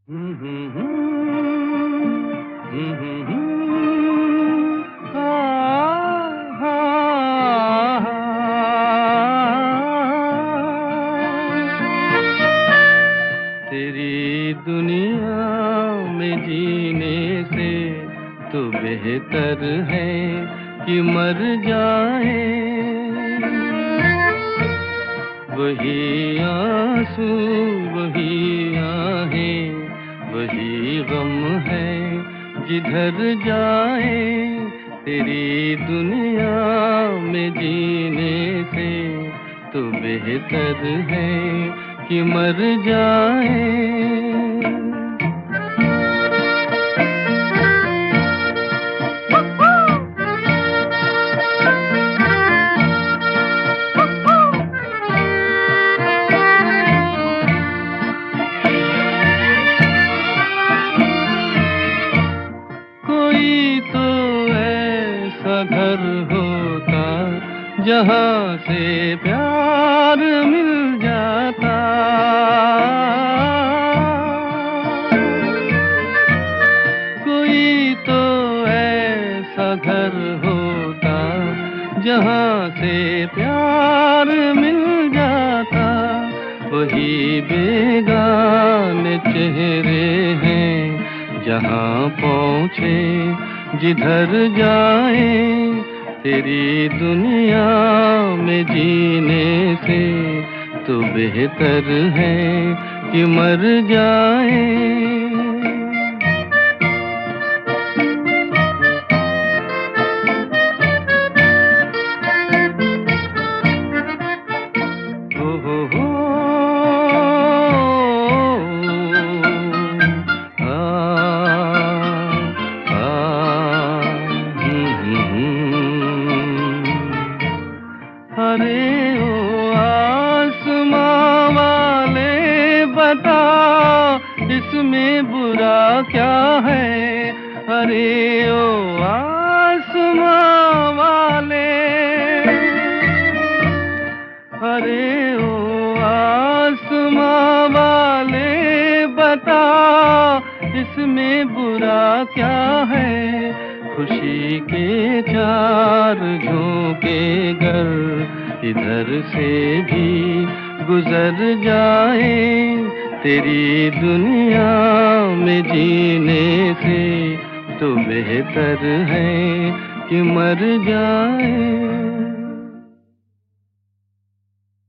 तेरी दुनिया में जीने से तो बेहतर है कि मर जाए। वही आंसू वही आहें वही गम है जिधर जाए। तेरी दुनिया में जीने से तो बेहतर है कि मर जाए। कोई तो ऐसा घर होता जहाँ से प्यार मिल जाता। कोई तो ऐसा घर होता जहाँ से प्यार मिल जाता। वही बेगाने चेहरे हैं जहाँ पहुँचे जिधर जाए। तेरी दुनिया में जीने से तो बेहतर है कि मर जाए। अरे ओ आसमां वाले बता इसमें बुरा क्या है। अरे ओ आसमां वाले, अरे ओ आसमां वाले बता इसमें बुरा क्या है। खुशी के चार झोंके गर इधर से भी गुजर जाए। तेरी दुनिया में जीने से तो बेहतर है कि मर जाए।